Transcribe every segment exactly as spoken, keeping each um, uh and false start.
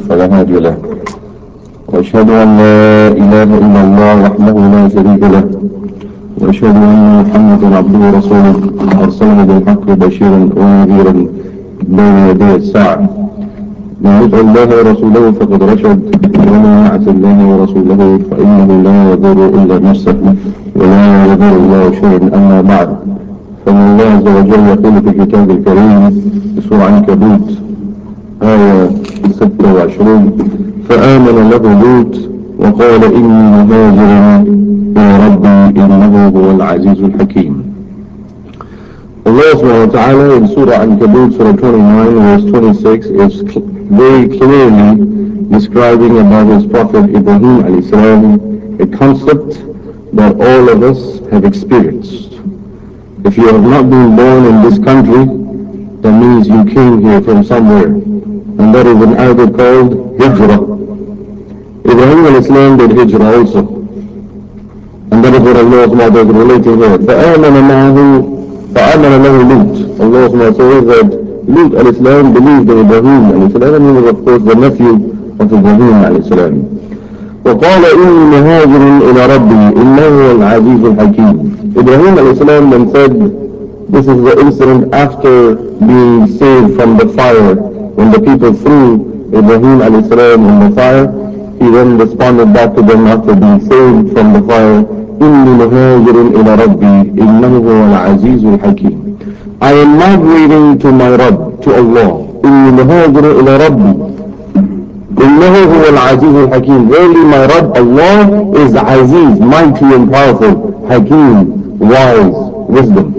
فلا هادي له، وأشهد أن لا إله إلا الله وحده لا شريك له، وأشهد أن محمدا عبده ورسوله أرسله بالحق بشيرا ونذيرا بين يدي الساعة. من يطع الله ورسوله فقد رشد، ومن يعص الله ورسوله فإنه لا يضر إلا نفسه ولا يضر الله شيئا. أما بعد، فإن الله عز وجل يقول في كتابه الكريم في سورة عنكبوت آية ستة وعشرين: فآمن له لوط وقال إني مهاجر إلى ربي إنه هو العزيز الحكيم. Allah subhanahu wa ta'ala in Surah Ankabut, Surah twenty-nine, verse twenty-six, is cl- very clearly describing about his Prophet Ibrahim alayhi salam, a concept that all of us have experienced. If you have not been born in this country, that means you came here from somewhere, and that is an Arabic called Hijrah. Ibrahim alayhi salam did Hijrah also, and that is what Allah subhanahu wa ta'ala is relating here. فَآمَنَ مَعَهُ فَآمَنَ لَهُ لُوط. Allah subhanahu wa ta'ala says that Lut alayhi salam believed in Ibrahim alayhi salam, and he was of course the nephew of Ibrahim alayhi salam. وقال إني مهاجر إلى ربي إنه هو العزيز الحكيم. Ibrahim alayhi salam then said, this is the incident after being saved from the fire. When the people threw Ibrahim alayhi salam in the fire, he then responded back to them after being saved from the fire: إني مهاجر إلى ربي إنه هو العزيز الحكيم. I am migrating to my Rabb, to Allah. إني مهاجر إلى ربي إنه هو العزيز الحكيم. Verily my Rabb Allah is Aziz, mighty and powerful, Hakim, wise, wisdom.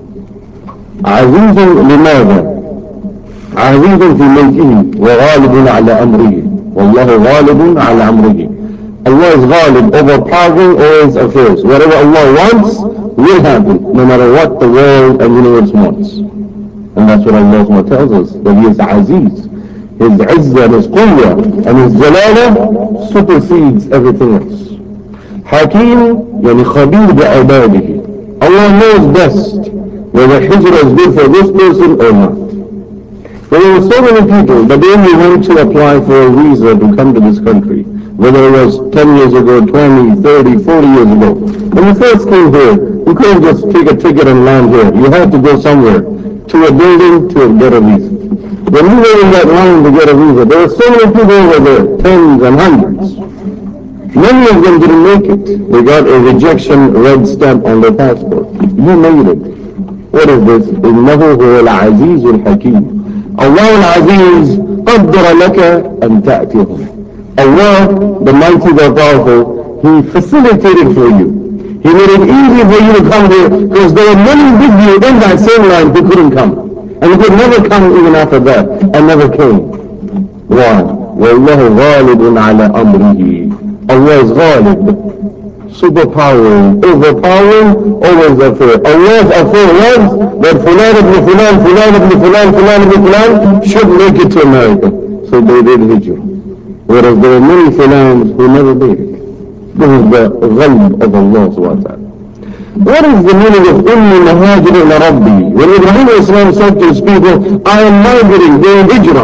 عزيز لماذا؟ عزيز في ملكه وغالب على أمره والله غالب على أمره. Allah is ghalib, overpowering all his affairs. Whatever Allah wants will happen, no matter what the world and universe wants. And that's what Allah tells us, that He is Aziz. His Izzah and His Quwwah and His Jalala supersedes everything else. Hakim, yani Khabir bi'ibadihi. Allah knows best whether Hijrah is good for this person or not. There were so many people that they only went to apply for a visa to come to this country, whether it was ten years ago, twenty, thirty, forty years ago. When you first came here, you couldn't just take a ticket and land here. You had to go somewhere, to a building to get a visa. When you were in that line to get a visa, there were so many people over there, tens and hundreds. Many of them didn't make it. They got a rejection red stamp on their passport. You made it. What is this? إِنَّهُ هُوَ الْعَزِيزُ الْحَكِيمُ. Allah al-Aziz قَدَّرَ لَكَ أَن تَأْتِيهُمْ. Allah, the mighty, the powerful, He facilitated for you. He made it easy for you to come here, because there were many with you in that same line who couldn't come. And who could never come even after that, and never came. Why? وَاللَّهُ غَالِبٌ عَلَى أَمْرِهِ. Allah is ghalib, superpowering, overpowering, always affair. Allah's affair was that Fulan ibn Fulan, Fulan ibn Fulan, Fulan ibn Fulan should make it to America. So they did Hijrah. Whereas there were many Fulans who never made it. This is the ghalb of Allah subhanahu wa ta'ala. What is the meaning of إِنِّي مَهَاجِرٌ إِلَى رَبِّي? When Ibrahim alayhi said to his people, I am migrating, doing Hijrah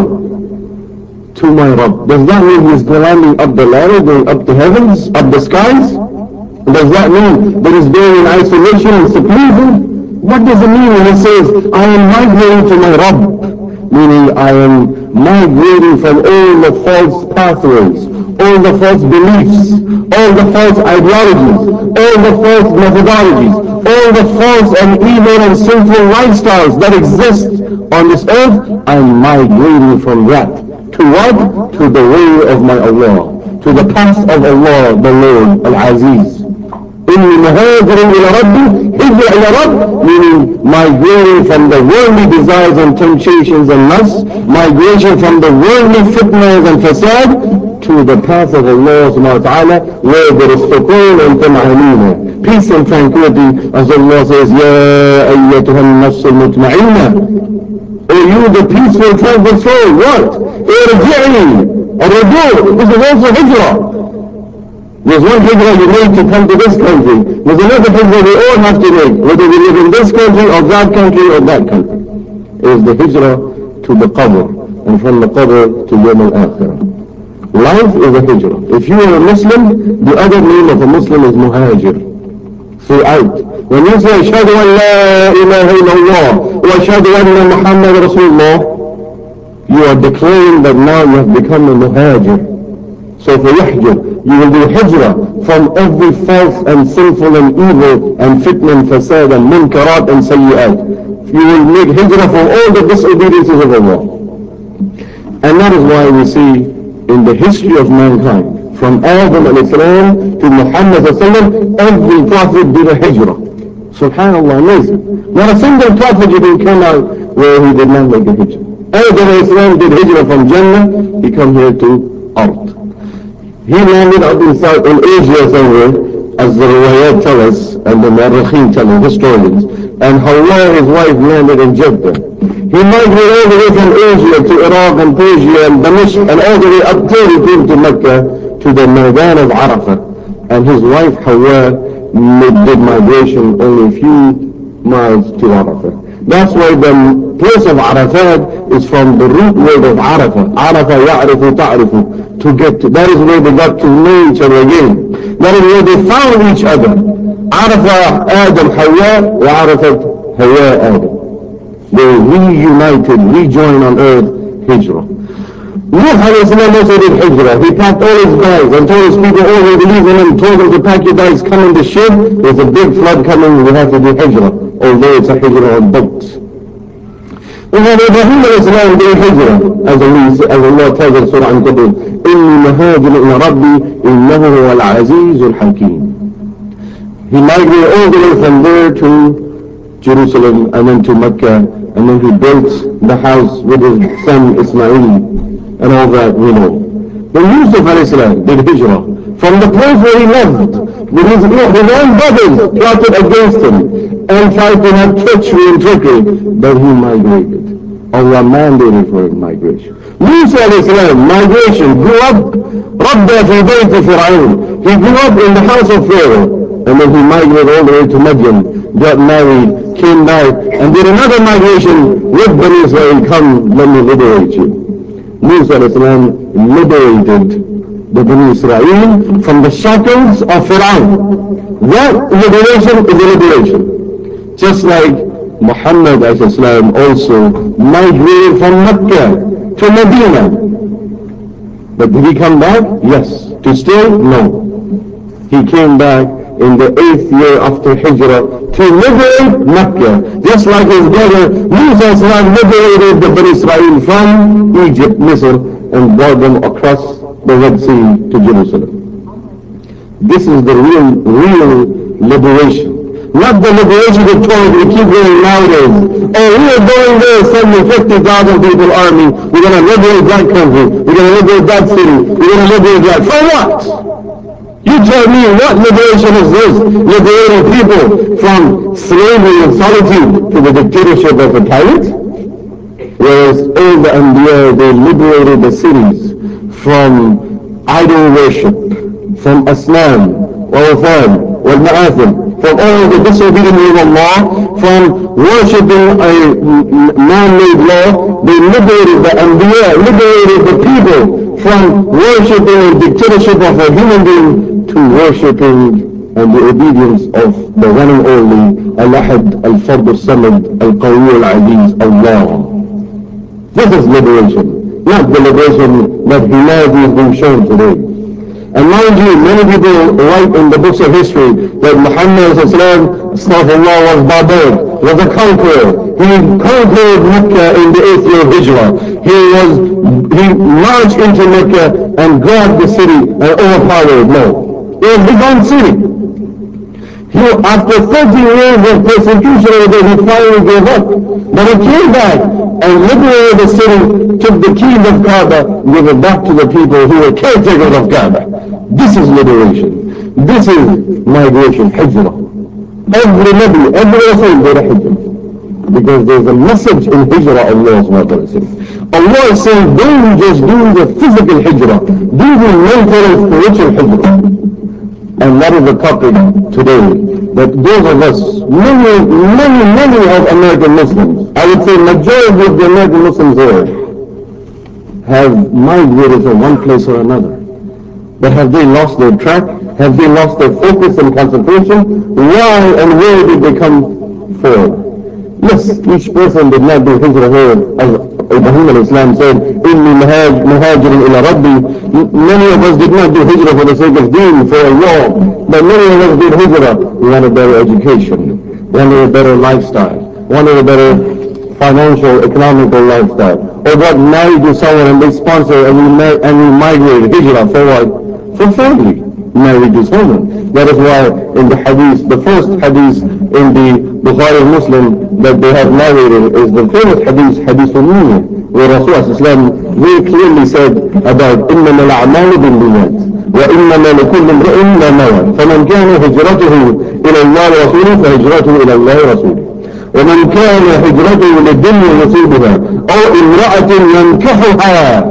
to my Rabb. Does that mean he's climbing up the ladder, going up the heavens, up the skies? Does that mean that he's going in isolation and seclusion? What does it mean when he says, I am migrating to my Rabb? Meaning I am migrating from all the false pathways, all the false beliefs, all the false ideologies, all the false methodologies, all the false and evil and sinful lifestyles that exist on this earth. I am migrating from that. To what? To the way of my Allah. To the path of Allah, the Lord, Al-Aziz. إِنِّي مُهَاجِرٌ إِلَى رَبِّي. Hijrah ila Rabb, meaning migrating from the worldly desires and temptations and lusts, migration from the worldly fitnas and fasad, to the path of Allah subhanahu wa ta'ala, where there is sukoon and tama'anina, peace and tranquility, as Allah says, يَا أَيَّتُهَا النَّفْسُ الْمُطْمَئِنَّةِ. O you, the peaceful, tranquil soul, what? Irji'i, ar-ruju'. This is also Hijrah. There's one hijrah you make to come to this country. There's another hijrah we all have to make, whether we live in this country or that country or that country. It is the hijrah to the qabr, and from the qabr to Yawm al-Akhirah. Life is a hijrah. If you are a Muslim, the other name of a Muslim is muhajir. Throughout. When you say, Ashhadu an la ilaha illallah, wa ashhadu anna Muhammad Rasulullah, you are declaring that now you have become a muhajir. So for yahjur, you will do hijrah from every false and sinful and evil and fitna and fasad and munkarat and sayyi'at. You will make hijrah from all the disobediences of Allah. And that is why we see in the history of mankind, from Adam alayhi to Muhammad sallallahu, every prophet did a hijrah. Subhanallah, amazing. Not a single prophet you can come out where he did not make a hijrah. Adam alayhi did hijrah from Jannah, he come here to Earth. He landed up inside in Asia somewhere, as the riwayat tell us, and the Mu'arrikheen tell us, historians. And Hawa, his wife, landed in Jeddah. He migrated all the way from Asia to Iraq and Persia and Damascus, and all the way up till he came to Mecca, to the Maidan of Arafah. And his wife, Hawa, did migration only a few miles to Arafah. That's why the place of Arafat is from the root word of Arafah. Arafah ya'rifu ta'rifu. To get to, that is where they got to know each other again. That is where they found each other. Arafah Adam Hawa, wa Arafat Hawa Adam. They reunited, rejoined on earth, Hijrah. Nuh alayhi also did Hijrah. He packed all his bags and told his people, oh, we believe in him, told them to pack your bags, come in the ship. There's a big flood coming, we have to do Hijrah. Although it's a Hijrah on boats. We have Ibrahim alayhi did Hijrah, as Allah tells us in Surah Al-Qadr, إِنِّي مَهَاجِرٌ إِلَى رَبِّي إِنَّهُ هُوَ الْعَزِيزُ الْحَكِيمُ. He migrated all the way from there to Jerusalem and then to Mecca, and then he built the house with his son Ismail. And all that we know. But Yusuf alayhi did hijrah from the place where he lived, with his, his own brothers plotted against him and tried to have treachery and trickery, but he migrated. Allah mandated for his migration. Musa alayhi migration, grew up, رَبَّ فِي بَيْتِ فِرْعَوْنَ. He grew up in the house of Pharaoh, and then he migrated all the way to Madian, got married, came back, and did another migration with Bani Israel, come, let me liberate you. Musa liberated the Bani Israel from the shackles of Fir'aun. That liberation is a liberation. Just like Muhammad also migrated from Mecca to Medina. But did he come back? Yes. To stay? No. He came back in the eighth year after Hijrah to liberate Mecca, just like his brother Musa liberated the Bani Israel from Egypt, Misr, and brought them across the Red Sea to Jerusalem. This is the real, real liberation. Not the liberation of Torah we keep hearing nowadays. Oh, we are going there, sending fifty thousand people army. We're going to liberate that country. We're going to liberate that city. We're going to liberate that. For what? You tell me, what liberation is this? Liberating people from slavery and solitude to the dictatorship of a tyrant? Whereas all the Anbiya, they liberated the cities from idol worship, from asnam, wal-awthan, wal-ma'athim, from all the disobedience of Allah, from worshipping a man-made law. They liberated the Anbiya, liberated the people from worshipping a dictatorship of a human being to worshipping and the obedience of the one and only Al-Ahad, Al-Fard Al-Samad, Al-Qawi Al-Aziz, Allah. This is liberation, not the liberation that humanity is being shown today. And mind you, many people write in the books of history that Muhammad astaghfirullah, was barbaric, was a conqueror. He conquered Mecca in the eighth year of Hijrah. He was, he marched into Mecca and grabbed the city and overpowered it. No. It was his own city. He, after thirty years of persecution over there, he finally gave up. But he came back and liberated the city, took the keys of Kaaba, and gave it back to the people who were caretakers of Kaaba. This is liberation. This is migration, hijrah. Every Nabi, every Rasul did a hijrah. Because there's a message in hijrah Allah subhanahu wa ta'ala says. Allah is saying, don't just do the physical hijrah, do the mental and spiritual hijrah. And that is the topic today, that those of us, many, many, many of American Muslims, I would say majority of the American Muslims here, have migrated from one place or another. But have they lost their track? Have they lost their focus and concentration? Why and where did they come forward? Yes, each person did not do hijrah here. As Ibrahim al-Islam said, إِنِّي مُهَاجِرٌ إِلَى رَبِّي. Many of us did not do hijrah for the sake of deen, for Allah. But many of us did hijrah. We wanted better education, wanted a better lifestyle, wanted a better financial, economical lifestyle. Or got married to someone and they sponsor and we, ma- and we migrated. Hijrah for what? For family. Married to someone. That is why in the hadith, the first hadith in the Bukhari Muslim that they have narrated is the famous hadith, hadith al-Niyya, where Rasulullah very clearly said about إِنَّمَا الْأَعْمَالُ بِالنِّيَّاتِ وَإِنَّمَا لِكُلِّ امْرِئٍ مَا نَوَى فَمَنْ كَانَ هِجْرَتُهُ إِلَى اللَّهِ وَرَسُولِهِ فَهِجْرَتُهُ إِلى الله ورسوله ومن كان هجرته للدنيا يصيبها أو امرأة ينكحها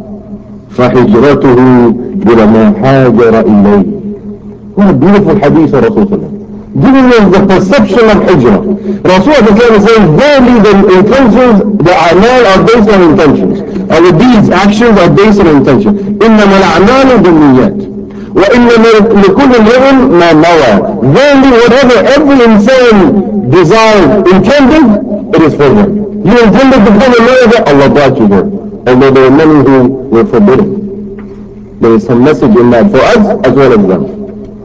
فهجرته إلى ما هاجر إليه. What a beautiful hadith of Rasulullah. Giving us the perception of hijrah. Rasulullah is saying, verily the intentions, the a'mal are based on intentions. Our deeds, actions are based on intention. إِنَّمَا الْأَعْمَالُ بِالنِّيَّاتِ وَإِنَّمَا لِكُلِّ امْرِئٍ مَا نَوَى. Verily whatever every insan desired, intended, it is for him. You intended to come America, Allah brought you here. Although there were many who were forbidden. There is some message in that for us as well as them.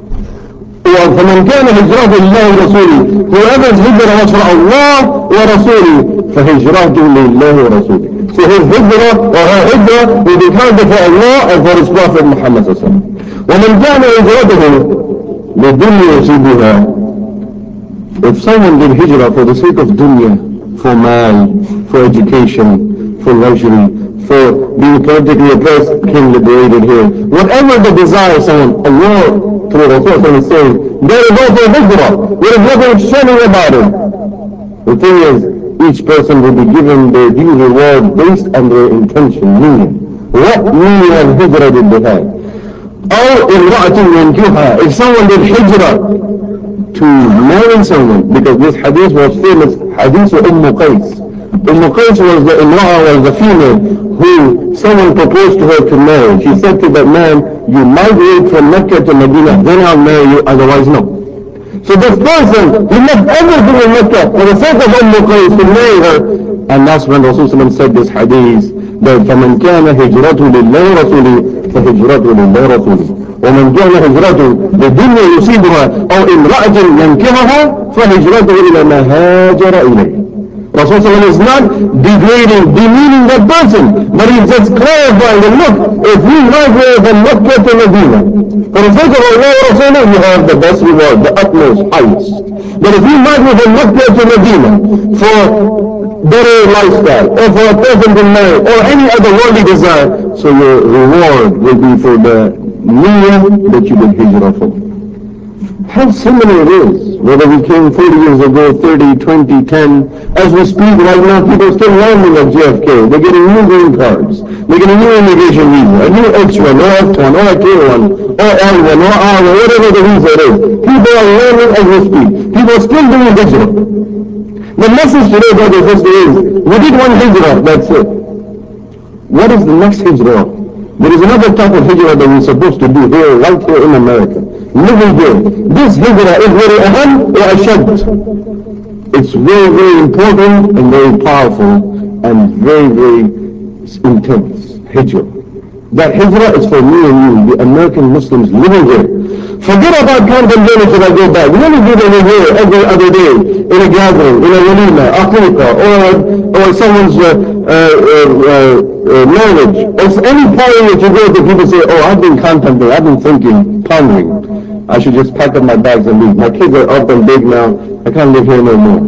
فمن كان هجرته لله ورسوله, whoever's hijrah was for Allah ورسوله فهجرته لله ورسوله. So his hijrah or her hijrah will be counted for Allah and for his Prophet Muhammad صلى الله عليه وسلم. ومن كان هجرته للدنيا يصيبها. If someone did hijrah for the sake of dunya, for mal, for education, for luxury, for being politically oppressed, became liberated here. Whatever the desire someone, Allah through Rasulullah is saying, there is also hijrah. There is nothing extraordinary about it. The thing is, each person will be given their due reward based on their intention, meaning. What meaning of hijrah did they have? Or imra'at yankiha. If someone did hijrah to marry someone, because this hadith was famous, hadith of Umm Qais. Umm Qais was the imra'a, was the female who someone proposed to her to marry. She said to that man, you migrate from Mecca to Medina, then I'll marry you, otherwise no. So this person, he left everything in Mecca for the sake of Umm Qais to marry her. And that's when Rasulullah said this hadith, that فَمَنْ كَانَ هِجْرَتُهُ لِلَّهِ وَرَسُولِهِ فَهِجْرَتُهُ لِلَّهِ وَرَسُولِهِ ومن كان هجرته للدنيا يصيبها أو امرأة ينكحها فهجرته إلى ما هاجر إليه. Rasulullah is not degrading, demeaning that person, but he's just clarifying that look, if you migrate from Mecca to Medina, for the sake of Allah and Rasulullah, you have the best reward, the utmost, highest. But if you migrate from Mecca to Medina for better lifestyle, or for a person to marry, or any other worldly desire, so your reward will be for the niyyah that you did hijrah for. How similar it is, whether we came forty years ago, thirty, twenty, ten. As we speak right now, people are still landing at J F K. They're getting new green cards. They're getting new immigration visa, a new H one, or F one, or a K one, or L one, or R one, whatever the visa is. People are landing as we speak. People are still doing hijrah. The message today, brothers and sisters, is we did one hijrah, that's it. What is the next hijrah? There is another type of hijrah that we're supposed to do here, right here in America. Living here. This hijrah is very aham or ashad. It's very, very important and very powerful and very, very intense. Hijrah. That hijrah is for me and you, the American Muslims living here. Forget about contemplating should I go back. We only do that here every other day, in a gathering, in a walima, aqiqah, or, or someone's uh, uh, uh, uh, marriage. Or any party that you go to, people say, oh, I've been contemplating, I've been thinking, pondering. I should just pack up my bags and leave. My kids are up and big now. I can't live here no more.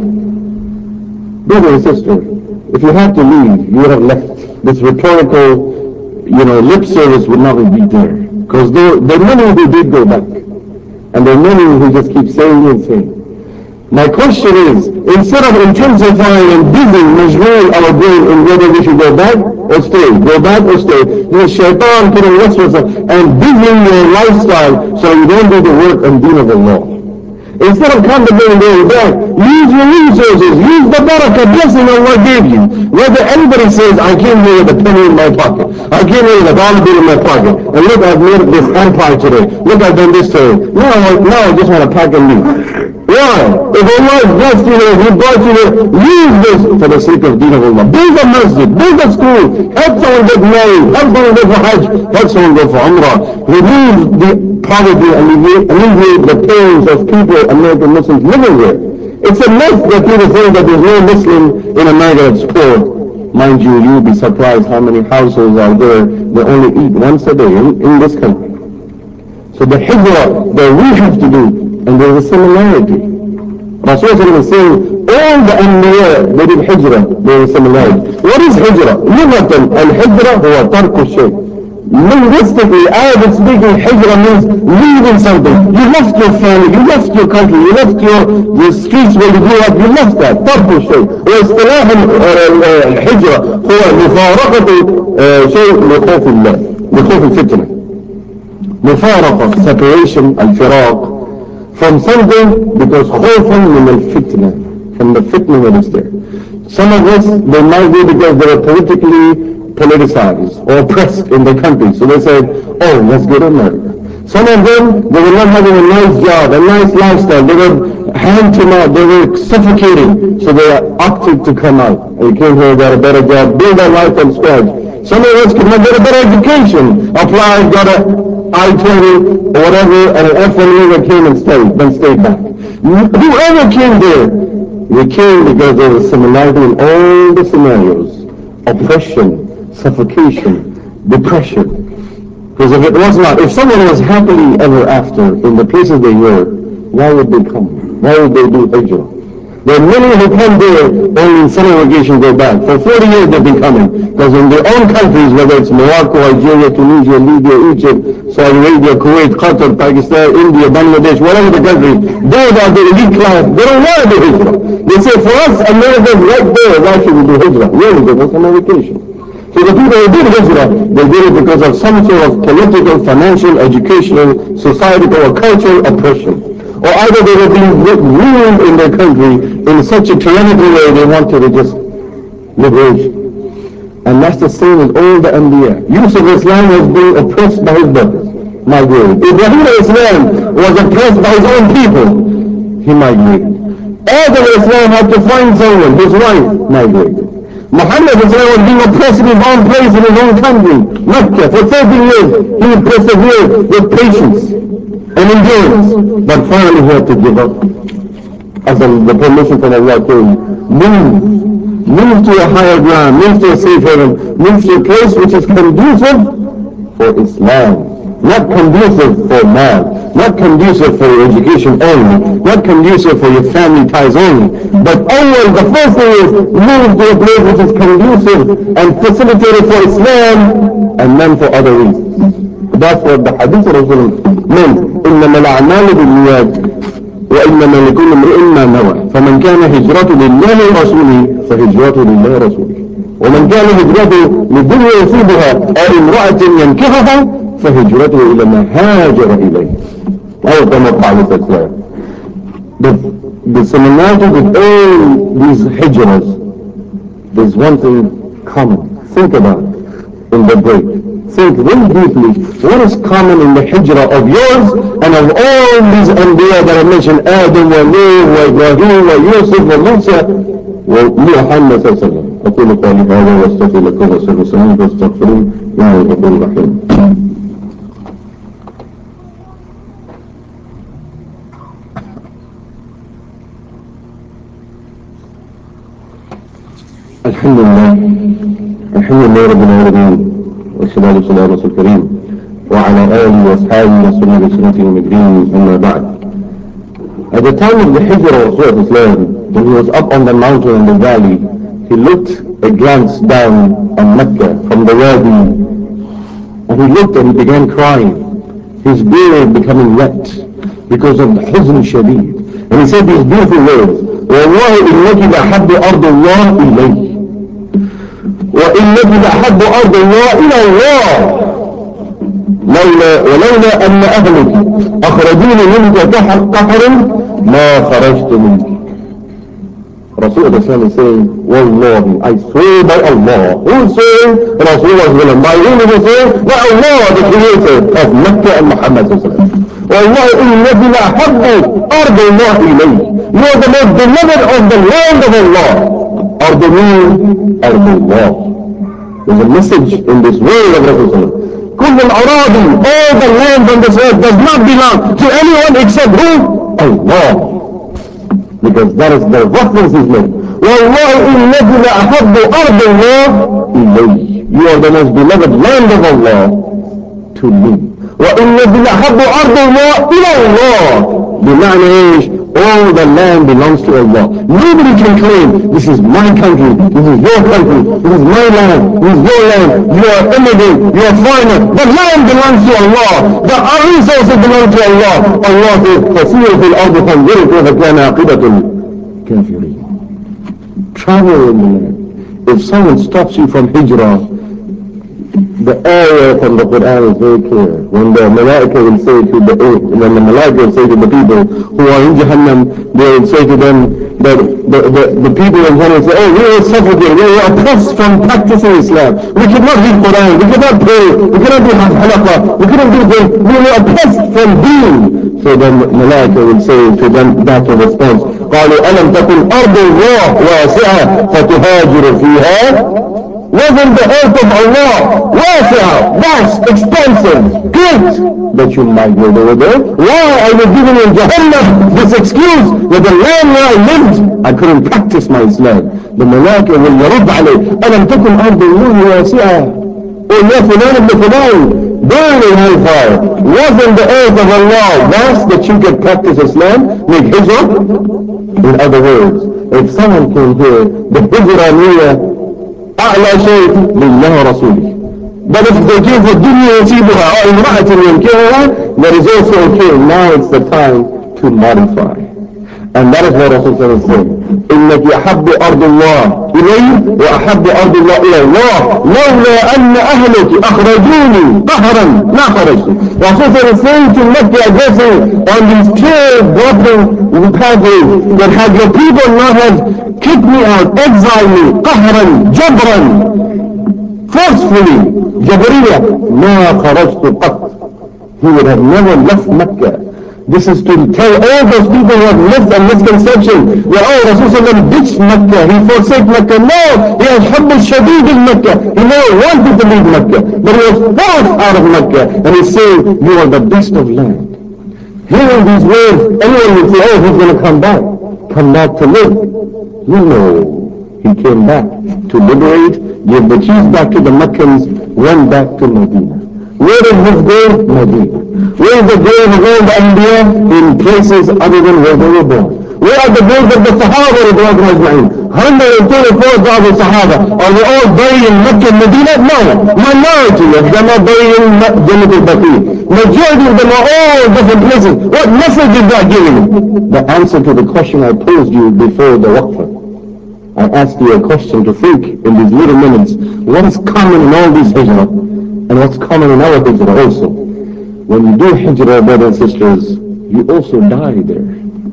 Brother and sister, if you have to leave, you would have left. This rhetorical, you know, lip service would not be there. Because there, there are many who did go back. And there are many who just keep saying and saying. My question is, instead of intensifying and busying, measuring our brain in whether we should go back or stay, go back or stay, the shaitan putting waswasa and busying your lifestyle so you don't do the work and deen of Allah. Instead of contemplating going back, use your resources, use the barakah blessing Allah gave you. Whether anybody says, I came here with a penny in my pocket, I came here with a dollar bill in my pocket, and look, I've made this empire today, look, I've done this today, now, now I just want to pack and leave. Why? If Allah blessed you here, He brought you here, use this for the sake of Deen of Allah. Build a masjid, build a school, help someone get married, help someone go for Hajj, help someone go for Umrah. Remove the poverty and alleviate the pains of people, American Muslims living here. It's a myth that people think that there's no Muslim in America that's poor. Mind you, you'll be surprised how many households out there that only eat once a day in, in this country. So the hijrah that we have to do, and there's a similarity. Rasulullah is saying, all the Anbiya, they did hijrah, there is a similarity. What is hijrah? Lughatan, al-hijrah huwa tarku shay. Linguistically, Arabic speaking, hijrah means leaving something. You left your family, you left your country, you left your, your streets where you grew up, you left that. tarku shay. واصطلاح الحجرة هو مفارقة شيء لخوف الله، لخوف الفتنة. مفارقة, separation, الفراق, from something because خوفا من الفتنة, from the fitna that is there. Some of us, they might be because they were politically politicized or oppressed in the country. So they said, oh, let's go to America. Some of them, they were not having a nice job, a nice lifestyle. They were hand to mouth, they were suffocating. So they opted to come out. They came here, got a better job, build their life from scratch. Some of us could not get a better education, applied, got a I twenty or whatever, and an F one that came and stayed, then stayed back. Whoever came there, they came because there was similarity in all the scenarios. Oppression, suffocation, depression. Because if it was not, if someone was happily ever after in the places they were, why would they come? Why would they do hijrah? There are many who come there only in summer vacation go back. For forty years they've been coming. Because in their own countries, whether it's Morocco, Algeria, Tunisia, Libya, Egypt, Saudi Arabia, Kuwait, Qatar, Pakistan, India, Bangladesh, whatever the country, they are the elite class. They don't want to do hijrah. They say, for us, America's right there. Why should we do hijrah? We only go for summer vacation. So the people who did hijrah, they did it because of some sort of political, financial, educational, societal, or cultural oppression. Or either they were being ruled in their country in such a tyrannical way they wanted to just liberation. And that's the same with all the Anbiya. Yusuf Islam was being oppressed by his brothers, migrated. Ibrahim Islam was oppressed by his own people, he migrated. Adam Islam had to find someone, his wife migrated. Muhammad Islam was being oppressed in his own place, in his own country, Mecca. For thirty years, he persevered with patience and endurance, but finally he had to give up. As the permission from Allah came, move, move to a higher ground, move to a safe haven, move to a place which is conducive for Islam, not conducive for man, not conducive for your education only, not conducive for your family ties only, but always the first thing is move to a place which is conducive and facilitated for Islam and then for other reasons. That's what the hadith of Rasulullah meant. إنما الأعمال بالنيات وإنما لكل امرئ ما نوى فمن كان هجرته لله ورسوله فهجرته لله ورسوله ومن كان هجرته للدنيا يصيبها أو امرأة ينكحها فهجرته إلى ما هاجر إليه. أو كما قال الإسلام. The, the similarity with all these hijras, there's one thing common. Think about it in the break. Think very deeply, what is common in the hijrah of yours and of all these Anbiya that I mentioned, Adam wa Nuh wa Ibrahim wa Yusuf wa Musa wa Muhammad sallallahu alayhi wa sallam. أقول قولي هذا واستغفر لكم وأستغفر الله فاستغفروه إنه غفور رحيم. الحمد لله الحمد لله رب العالمين والصلاة والسلام على رسول الكريم وعلى آله وأصحابه وسنة سنته ومجرين أما بعد. At the time of the hijrah of Prophet Islam, when he was up on the mountain in the valley, he looked a glance down on Mecca from the Wadi, and he looked and he began crying, his beard becoming wet because of the huzn shadid. And he said these beautiful words, وَاللَّهِ إِنَّكِ لَحَبُّ أَرْضُ اللَّهِ إِلَيْهِ وإنك لأحب أرض الله إلى الله لولا ولولا أن أهلك أخرجوني منك قهر ما خرجت منك. Rasulullah is saying, Wallahi, I swear by Allah. Who is saying? Rasulullah. By whom is he saying? By Allah, the creator of Mecca and Muhammad. Wallahi, إِنَّهِ لَأَحَبُّ أَرْضِ اللَّهِ إِلَيْهِ. You are the most beloved of the land of Allah. أرض مين؟ أرض Allah. There's a message in this word of Rasulullah. كل الأراضي, all the land on this earth does not belong to anyone except who? Allah. Because that is the reference is made. وَاللَّهِ إِنَّهُ لَأَحَبُّ أَرْضِ اللَّهِ إِلَيْهِ. You are the most beloved land of Allah to me. وَإِنَّهُ لَأَحَبُّ أَرْضِ اللَّهِ إِلَى اللَّهِ. بمعنى إيش؟ All the land belongs to Allah. Nobody can claim, this is my country, this is your country, this is my land, this is your land, you are immigrant, you are foreigner. The land belongs to Allah. The resources belong to Allah. Allah says, فَسِيرُوا فِي الْأَرْضِ فَانْظُرُوا كَيْفَ كَانَ عَاقِبَةُ الْكَافِرِينَ. Travel in the land. If someone stops you from hijrah, the ayah from the Quran is very clear. When the Malaika will say to the when the Malaika will say to the people who are in Jahannam, they will say to them that the, the, the people in Jahannam will say, oh, we were suffocated, we were oppressed from practicing Islam. We could not read Quran, we could not pray, we could not do halaqah, we couldn't do this, we were oppressed from deen. So then Malaika will say to them back in response, قالوا ألم تكن أرض الله واسعة فتهاجر فيها. Wasn't the earth of Allah wasi'ah, vast, expansive, great, that you migrate over there? Why are you giving in Jahannam this excuse that the land where I lived, I couldn't practice my Islam? The Malaika will يرد عليه ألم تكن أرض الله واسعة. Oh yeah, fulan ibn fulan, burn in hellfire. Wasn't the earth of Allah vast that you could practice Islam, make hijrah? In other words, if someone came here, the hijrah near أعلى شيء لله ورسوله. But if they give a dunya يصيبها أو امرأة ينكرها, there is also okay. Now it's the time to modify. And that is what Rasulullah is saying. إنك أحب أرض الله إلي وأحب أرض الله إلى الله لولا أن أهلك أخرجوني قهرا ما خرجت. Rasulullah is saying to Mecca, addressing on these clear broken pathways, that had your people not have kicked me out, exiled me, قهرا جبرا, forcefully, جبرية, ما خرجت قط. He would have never left Mecca. This is to tell all those people who have myth and misconception that, oh, Rasulullah ditched Mecca, he forsake Mecca. No, he has hubb al-shadid in Mecca. He never wanted to leave Mecca, but he was forced out of Mecca. And he's saying, you are the best of land. Hearing these words, anyone would say, oh, he's going to come back. Come back to live. No, no. He came back to liberate, give the keys back to the Meccans, went back to Medina. Where is his grave? Medina. Where is the grave of all the Anbiya? In places other than where they were born. Where are the graves of the Sahaba? one hundred twenty-four thousand Sahaba. Are they all buried in Mecca and Medina? No. Minority of them are buried in Jannat al-Baqi. Majority of them are all different places. What message is that giving? The answer to the question I posed you before the Waqfah. I asked you a question to think in these little minutes. What is common in all these hijrah? And what's common in our hijrah also? When you do hijrah, brothers and sisters, you also die there.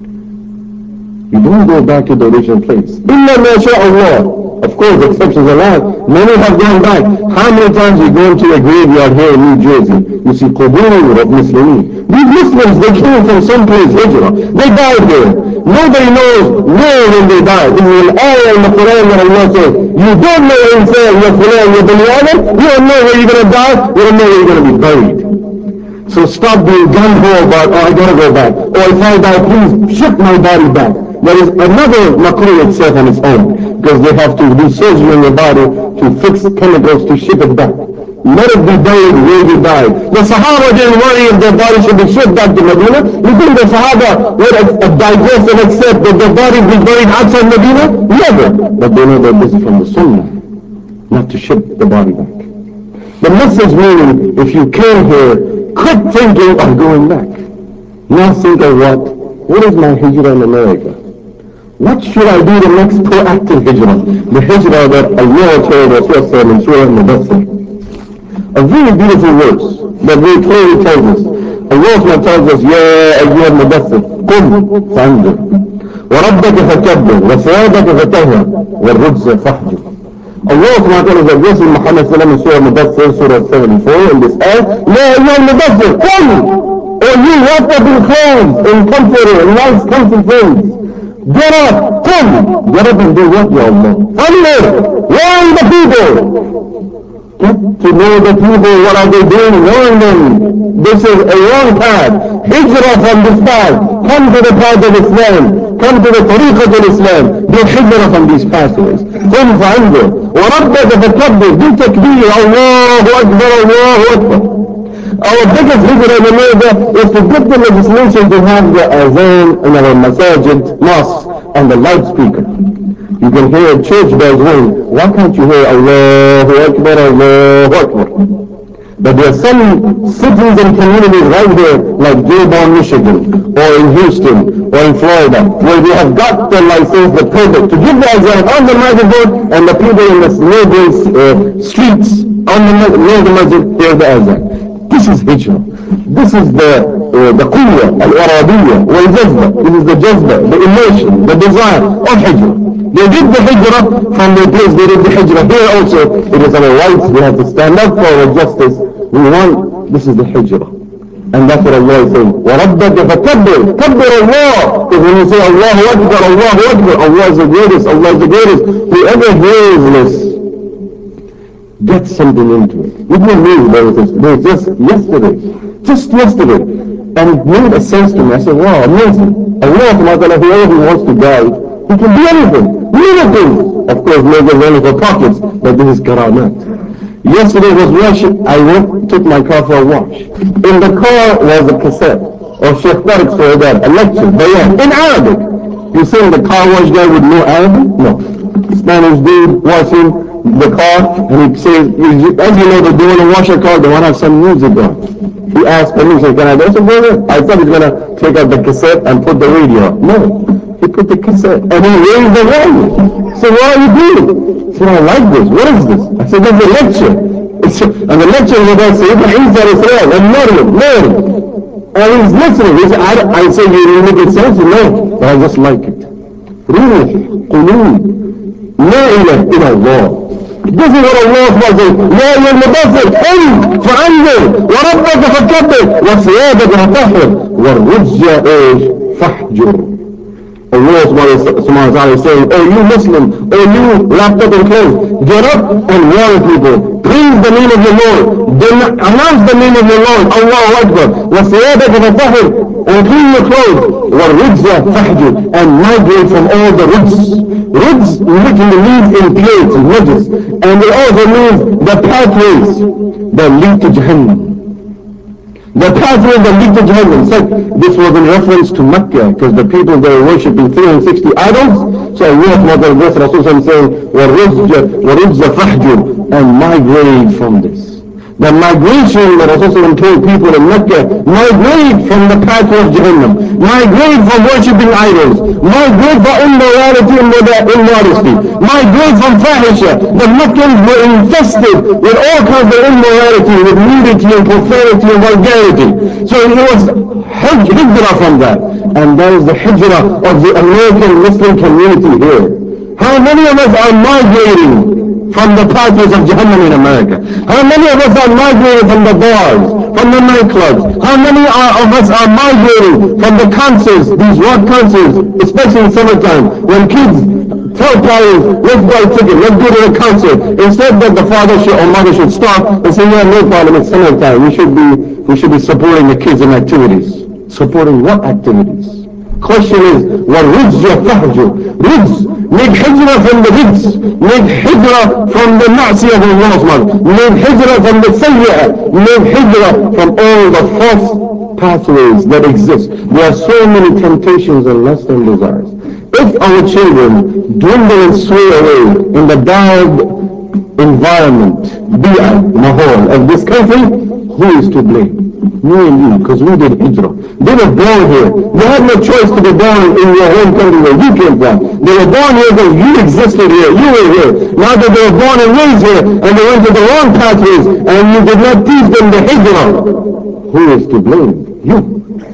You don't go back to the original place. Illa ma sha'Allah. Of course, exceptions are allowed. Many have gone back. How many times you go into a graveyard here in New Jersey? You see qubur of Muslims. These Muslims, they came from some place, hijrah. They died there. Nobody knows where when they died. This is an ayah in the Quran that Allah says, you don't know where you say, you're fulan, you're Bani Adam. You don't know where you're going to die. You don't know where you're going to be buried. So stop being gung-ho about, oh, I got to go back. Or if I die, please ship my body back. There is another makruh itself on its own, because they have to do surgery on your body to fix chemicals to ship it back. Let it be buried where you died. The Sahaba didn't worry if their body should be shipped back to Medina. You think the Sahaba would digest and accept that their body be buried outside Medina? Never. But they know that this is from the Sunnah, not to ship the body back. The message meaning, if you came here, quit thinking of going back. Now think of what? What is my hijrah in America? What should I do the next proactive hijrah? The hijrah that Allah told us yesterday in Surah Al-Mudaththir. A very beautiful verse that very clearly tells us. Allah tells us, Ya ayyuha al-Mudaththir, قم فانذر وربك فكبر وثيابك فطهر والرجز فاحجر. Allah subhanahu wa ta'ala is addressing Muhammad sallallahu alayhi wa sallam in Surah Mudaththir, Surah seventy-four in this ayah. Ya ayyuhal mudaththir, qum, or you wrapped up in clothes, in comforter, in nice comfy things. Get up, qum, get up and do what, Ya Allah? Anzir, warn the people. Get to know the people, what are they doing? Warn them. This is a wrong path. Hijrah from this path. Come to the path of Islam. Come to the tariqat of Islam. Do hijrah from these pathways. قم فانذر وربك فكبر. Do takbir. Allahu Akbar, Allahu Akbar. Our biggest hijrah in America is to get the legislation to have the azan in our masajid, mosques, and the loudspeaker. You can hear church bells ring. Why can't you hear Allahu Akbar, Allahu Akbar? But there are some cities and communities right there, like Dearborn, Michigan, or in Houston, or in Florida, where they have got the license, the permit, to give the azan on the microphone, and the people in the neighboring uh, streets on the near the masjid hear the azan. This is hijrah. This is the uh, the quwwah, al-waradiyya, wal-jazba. This is the jazba, the emotion, the desire of hijrah. They did the hijrah from their place. They did the hijrah here also. It is our rights. We have to stand up for our justice. We want, this is the hijrah. And that's what Allah is saying. وَرَبَّكَ فَكَبِّرْ كَبِّرْ Allah. Because when you say Allahu Akbar, Allahu Akbar, Allah is the greatest, Allah is the greatest. Whoever hears this, get something into it. It was me, brothers and sisters, just yesterday, just yesterday, and it made a sense to me. I said, wow, amazing. Allah, whoever He wants to guide, He can do anything, anything. Of course, maybe only for pockets, but this is karamat. Yesterday was wash. I went, took my car for a wash. In the car was a cassette of Sheikh Tariq Suhaidar, a lecture, bayan, in Arabic. You seen the car wash guy with no Arabic? No. Spanish dude washing the car, and he says, as you know, they want to wash a car, they want to have some music on. He asked permission, can I do something? I thought he's going to take out the cassette and put the radio on. No. He put the cassette and he raised the volume. So what are you doing? He said, I like this. What is this? I said, there's a lecture. It's, and the lecture was about Sayyidina Isa Israel and Maryam, Mary. And he's listening. He said, I, I said, you didn't make it sense? No, but I just like it. Ruh, quloob, la ilaha illallah. This is what Allah says. يا أيها المدثر قم فأنذر وربك فكبر وثيابك فطهر والرجز ايش فاحجر. Allah subhanahu wa ta'ala is saying, oh you Muslim, oh you wrapped up in clothes, get up and warn people. Praise the name of your Lord. Announce the name of your Lord. Allahu Akbar. وَثِيَابَكَ فَطَهِرْ. And clean your clothes. وَالرِّجْزَ فَحْجُرْ. And migrate from all the rijz. Rijz literally means impurities and najis. And it also means the pathways that lead to Jahannam. The pathway that lead to Jahannam. So this was in reference to Mecca, because the people they were worshipping three hundred sixty idols. So Allah was addressing Rasul saying, وَرُجْزَ فَحْجُرْ, and migrate from this. The migration that Rasul told people in Mecca, migrate from the pathway of Jahannam, migrate from worshipping idols, migrate from immorality and immodesty, migrate from fahisha. The Meccans were infested with all kinds of immorality, with nudity and profanity and vulgarity. So it was hijrah from that. And that is the hijrah of the American Muslim community here. How many of us are migrating from the pathways of Jahannam in America? How many of us are migrating from the bars, from the nightclubs? How many are, of us are migrating from the concerts, these rock concerts, especially in summertime, when kids tell parents, let's buy a ticket, let's go to a concert, instead that the father should, or mother should stop and say, yeah, no problem, it's summertime. We should be, we should be supporting the kids in activities. Supporting what activities? Question is, what rijz fahjur? Rijz, make hijrah from the rijz, make hijrah from the ma'siyah of Allah, make hijrah from the sayyah, make hijrah from all the false pathways that exist. There are so many temptations and lust and desires. If our children dwindle and sway away in the bad environment, bi'ah, mahal of this country, who is to blame? Me and you, because we did hijrah. They were born here. They had no choice to be born in your home country where you came from. They were born here because you existed here. You were here. Now that they were born and raised here, and they went to the wrong pathways, and you did not teach them the hijrah, who is to blame? You.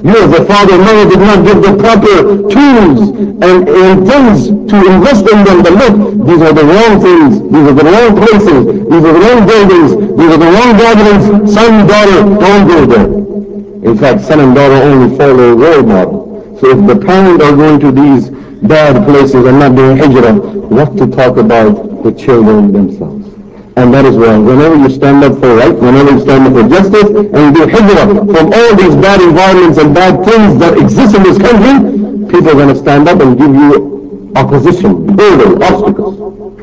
You as a father and mother did not give the proper tools and, and things to invest in them. But look, these are the wrong things. These are the wrong places. These are the wrong buildings. These are the wrong gatherings. Son, daughter, don't go there. In fact, son and daughter only follow a role model. So if the parents are going to these bad places and not doing hijrah, what to talk about the children themselves? And that is why whenever you stand up for right, whenever you stand up for justice, and you do hijrah from all these bad environments and bad things that exist in this country, people are going to stand up and give you opposition, hurdle, obstacles.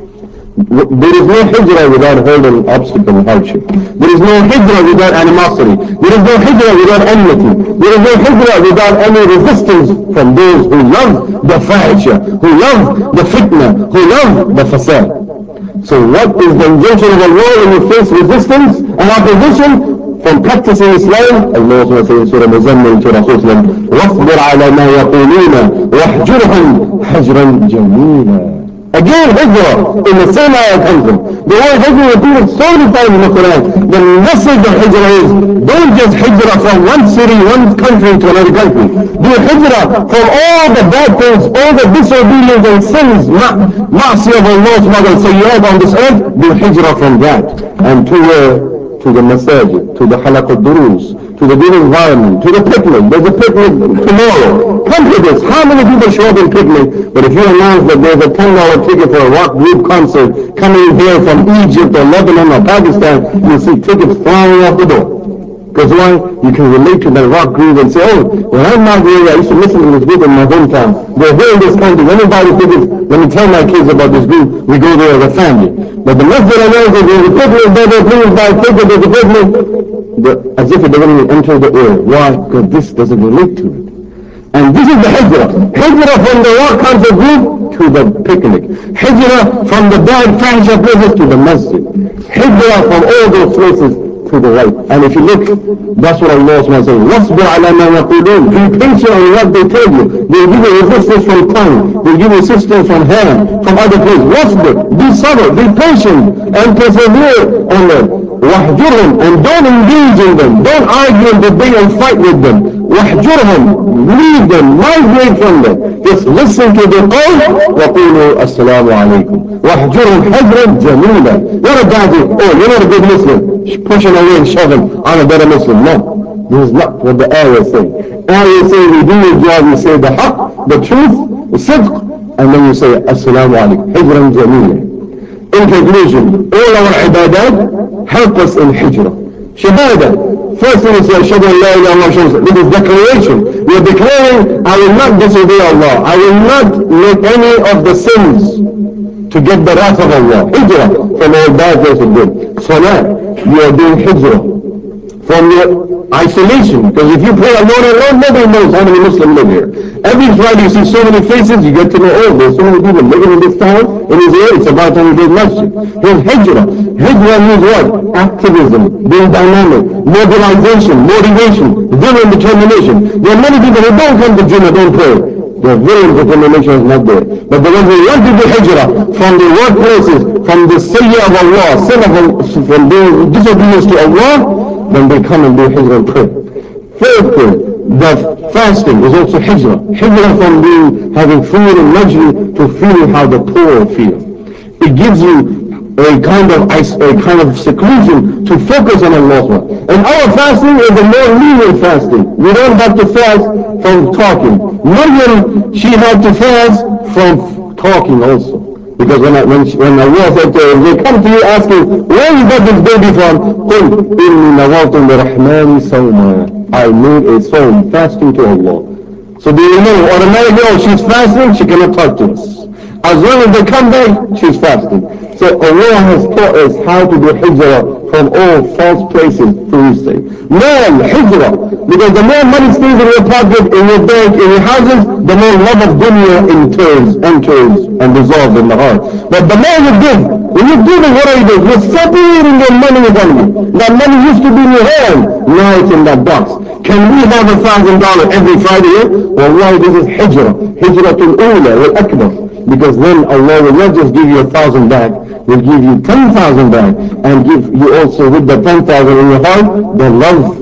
There is no hijrah without hurdle, obstacle, and hardship. There is no hijrah without animosity. There is no hijrah without enmity. There is no hijrah without any resistance from those who love the fahisha, who love the fitna, who love the fasad. So what is the injunction of Allah when you face resistance and opposition from practicing Islam? Allah says in Surah Muzammil to Rasulullah, وَاصْبِرْ عَلَى مَا يَقُولُونَ وَاحْجُرْهُمْ حَجْرًا جَمِيلًا. Again, hijrah in the same ayah comes in. The word hijrah repeated so many times in the Quran. The message of hijrah is, don't just hijrah from one city, one country to another country. Do hijrah from all the bad things, all the disobedience and sins, ma'asi of Allah subhanahu wa ta'ala on this earth. Do hijrah from that. And to where? To the masajid, to the halaq al-durus, to the good environment, to the picnic. There's a picnic tomorrow. Come to this. How many people show up in picnic? But if you announce that there's a ten dollar ticket for a rock group concert coming here from Egypt or Lebanon or Pakistan, you'll see tickets flying off the door. Because why? You can relate to that rock group and say, oh, when I'm not here, I used to listen to this group in my hometown. They're here in this country. Let me buy the tickets. Let me tell my kids about this group. We go there as a family. But the masjid announces there's a picnic, there, please buy a ticket, there's a picnic. The, as if it doesn't even enter the air. Why? Because this doesn't relate to it. And this is the hijrah. Hijrah from the rock concert group to the picnic. Hijrah from the bad fahisha places to the masjid. Hijrah from all those places to the right. And if you look, that's what Allah subhanahu wa ta'ala says. وَاصْبِرْ عَلَى مَا يَقُولُونَ. Be patient on what they tell you. They'll give you resistance from tongue. They'll give you assistance from hand, from other places. وَاصْبِرْ. Be sabr. Be patient and persevere on them. وَاحْجُرْهُمْ. And don't engage in them. Don't argue and debate and fight with them. وَاحْجُرْهُمْ. Leave them. Migrate from them. Just listen to the qawl. وَقُولُوا السَّلَامُ عَلَيْكُمْ. وَاحْجُرْهُمْ حَجْرًا جَمِيلًا. Not a bad thing. Oh, you're not a good Muslim. Pushing away and shoving on a better Muslim. No. This is not what the ayah is saying. Ayah is saying you do your job, you say the haqq, the truth, the sidq, and then you say Assalamu alaikum. Hijran jamila. In conclusion, all our ibadat help us in hijrah. Shahadah. First thing is Ashhadu an la ilaha illallah. This is declaration. You are declaring, I will not disobey Allah. I will not make any of the sins to get the wrath of Allah. Hijrah from all bad ways of good. Salah. You are doing hijrah from your isolation. Because if you pray alone alone, nobody knows how many Muslims live here. Every Friday you see so many faces, you get to know, oh, there's so many people living in this town, in this area, it's about time you do masjid. Here's hijrah. Hijrah means what? Activism, being dynamic, mobilization, motivation, will and determination. There are many people who don't come to Jummah, don't pray. Their will and determination is not there. But the ones who want to do hijrah from the workplaces, from the sayyah of Allah, sin of Allah, from doing disobedience to Allah, then they come and do hijrah and pray. Third thing, the fasting is also hijrah. Hijrah from being, having food and luxury to feeling how the poor feel. It gives you a kind of a kind of seclusion to focus on Allah. And our fasting is a more lenient fasting. We don't have to fast from talking. Maryam, she had to fast from talking also. Because when, I, when, she, when Allah said to her, they come to you asking, where you got this baby from? قُلْ إِنِّي نَوَرْتُ لِرَحْمَانِ صَوْمًا. I made a sawm, fasting to Allah. So do you know, automatically, oh, she's fasting, she cannot talk to us. As long as they come back, she's fasting. So Allah has taught us how to do hijrah from all false places to this thing. More hijrah, because the more money stays in your pocket, in your bank, in your houses, the more love of dunya enters, enters and dissolves in the heart. But the more you give, when you give it, what are you doing? You're separating your money from you. That money used to be in your hand, now it's in that box. Can we have a thousand dollars every Friday? Wallahi, this is hijrah. Hijrah to al-ula, wal-akbar. Because then Allah will not just give you a thousand back, will give you ten thousand back, and give you also with the ten thousand in your heart, the love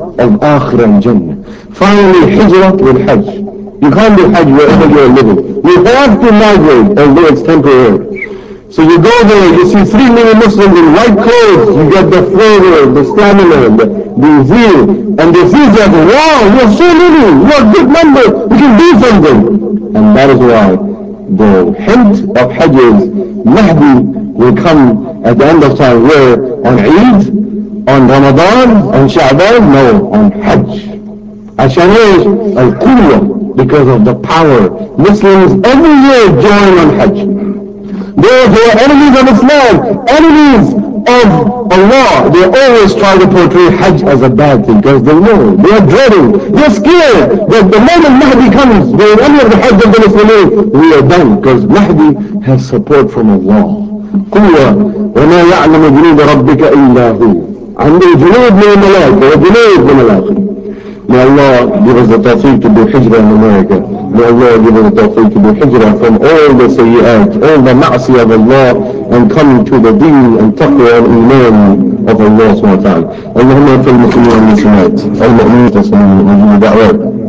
of Akhirah and Jannah. Finally, hijrah will Hajj. You can't do Hajj wherever you are living. You have to migrate, although it's temporary. So you go there, you see three million Muslims in white clothes, you get the fervor, the stamina, the, the zeal, and the enthusiasm. Wow, you're so many, you're a good number, we can do something. And that is why the hint of Hajj is Mahdi will come at the end of time. Where? On Eid? On Ramadan? On Sha'ban? No, on Hajj. عشان ايش؟ القوة, because of the power. Muslims every year join on Hajj. Those who are enemies of Islam, enemies of Allah, they always try to portray Hajj as a bad thing because they know, they are dreading, they are scared that the moment Mahdi comes, they will enter the Hajj of the Muslims, we are done because Mahdi has support from Allah. قوة وما يعلم جنود ربك إلا هو. عنده جنود من الملائكة وجنود من الآخرين. May Allah give us the tawfiq to do hijrah in America. May Allah give us the tawfiq to do hijrah from all the sayyat, all the ma'asi of Allah, and come to the deen and taqwa and iman of Allah subhanahu wa ta'ala. Allahumma fil muslimin wal muslimat, al-mu'minin taslimin, wa da'wat.